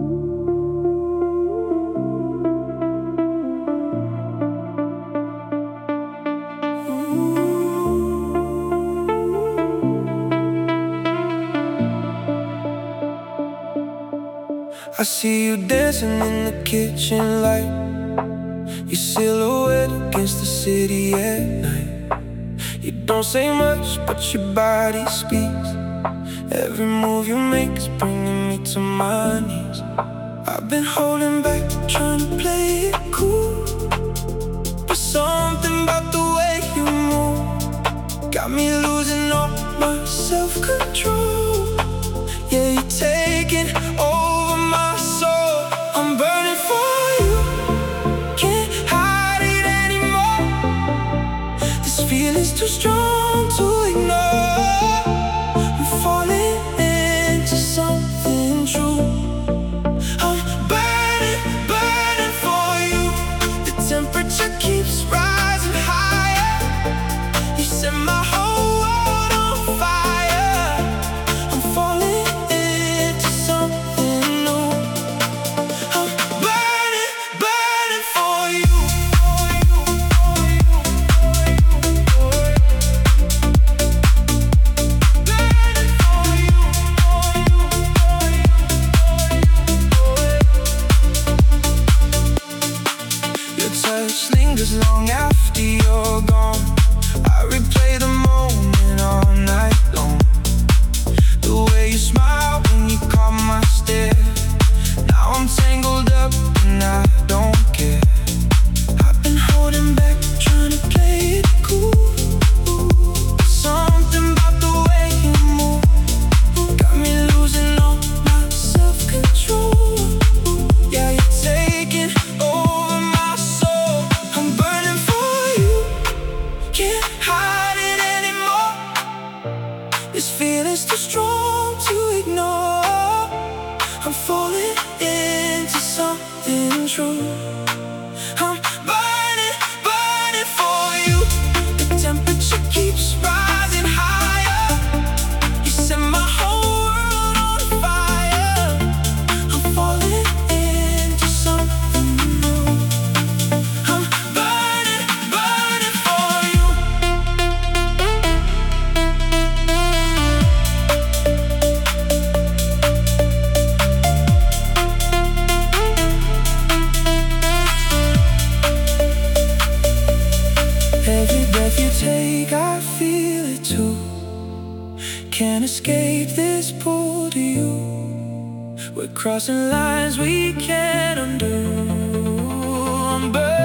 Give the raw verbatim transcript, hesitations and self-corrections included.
I see you dancing in the kitchen light, your silhouette against the city at night. You don't say much, but your body speaks. Every move you make is bringing me to my knees. I've been holding back, trying to play it cool, but something about the way you move got me losing all my self-control. Yeah, you're taking over my soul. I'm burning for you, can't hide it anymore. This feeling's too strong to ignore. I'm falling into something true. I'm burning, burning for you. The temperature keeps rising higher. You set my whole world on fire. I'm falling into something new. I'm burning, burning for you. Burning for you. Your touch lingers long after you're gone. I replay the moment all night long. The way you smile when you caught my stare. Now I'm tangled up and I don't care. I've been holding back, trying to play it cool. Something about the way you move got me losing all my self-control. Yeah, you're taking over my soul. I'm burning for you, can't hide it anymore. This feeling's too strong to ignore. I'm falling into something true. I'm burning, burning for you. The temperature keeps rising higher. You set my whole world on fire. I'm falling into something new. I'm burning, burning for you. Every breath you take, I feel it too. Can't escape this pull to you. We're crossing lines we can't undo. I'm burning.